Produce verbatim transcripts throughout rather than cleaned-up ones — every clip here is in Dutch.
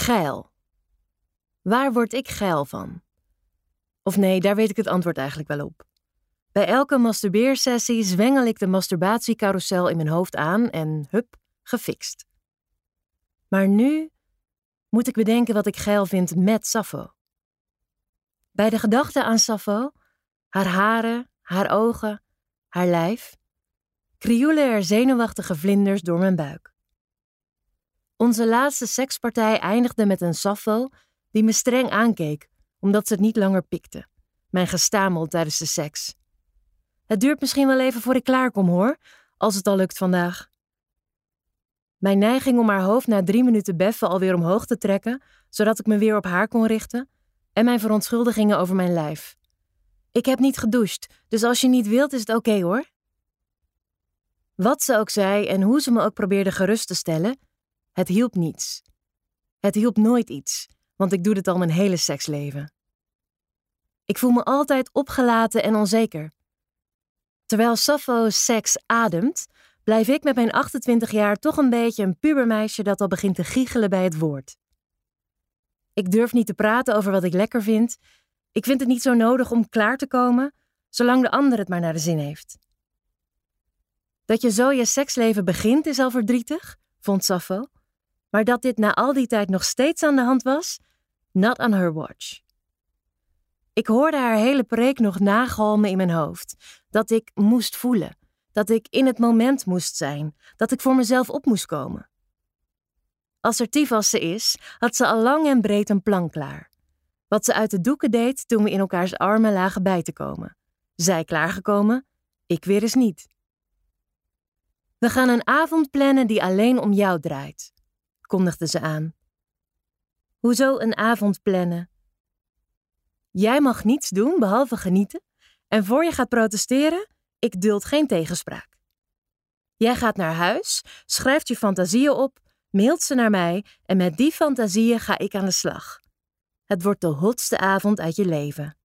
Geil. Waar word ik geil van? Of nee, daar weet ik het antwoord eigenlijk wel op. Bij elke masturbeersessie zwengel ik de masturbatiecarousel in mijn hoofd aan en hup, gefixt. Maar nu moet ik bedenken wat ik geil vind met Sappho. Bij de gedachte aan Sappho, haar haren, haar ogen, haar lijf, krioelen er zenuwachtige vlinders door mijn buik. Onze laatste sekspartij eindigde met een Sappho die me streng aankeek, omdat ze het niet langer pikte. Mijn gestamel tijdens de seks. Het duurt misschien wel even voor ik klaarkom hoor, als het al lukt vandaag. Mijn neiging om haar hoofd na drie minuten beffen alweer omhoog te trekken, zodat ik me weer op haar kon richten, en mijn verontschuldigingen over mijn lijf. Ik heb niet gedoucht, dus als je niet wilt is het oké hoor. Wat ze ook zei en hoe ze me ook probeerde gerust te stellen, het hielp niets. Het hielp nooit iets, want ik doe dit al mijn hele seksleven. Ik voel me altijd opgelaten en onzeker. Terwijl Sappho seks ademt, blijf ik met mijn achtentwintig jaar toch een beetje een pubermeisje dat al begint te giechelen bij het woord. Ik durf niet te praten over wat ik lekker vind. Ik vind het niet zo nodig om klaar te komen, zolang de ander het maar naar de zin heeft. Dat je zo je seksleven begint is al verdrietig, vond Sappho. Maar dat dit na al die tijd nog steeds aan de hand was, not on her watch. Ik hoorde haar hele preek nog nagalmen in mijn hoofd. Dat ik moest voelen. Dat ik in het moment moest zijn. Dat ik voor mezelf op moest komen. Assertief als ze is, had ze al lang en breed een plan klaar. Wat ze uit de doeken deed toen we in elkaars armen lagen bij te komen. Zij klaargekomen, ik weer eens niet. We gaan een avond plannen die alleen om jou draait, kondigde ze aan. Hoezo een avond plannen? Jij mag niets doen behalve genieten en voor je gaat protesteren, ik duld geen tegenspraak. Jij gaat naar huis, schrijft je fantasieën op, mailt ze naar mij en met die fantasieën ga ik aan de slag. Het wordt de hotste avond uit je leven.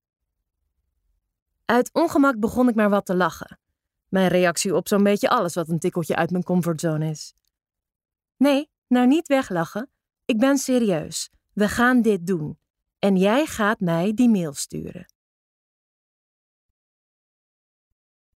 Uit ongemak begon ik maar wat te lachen. Mijn reactie op zo'n beetje alles wat een tikkeltje uit mijn comfortzone is. Nee, nou niet weglachen. Ik ben serieus. We gaan dit doen. En jij gaat mij die mail sturen.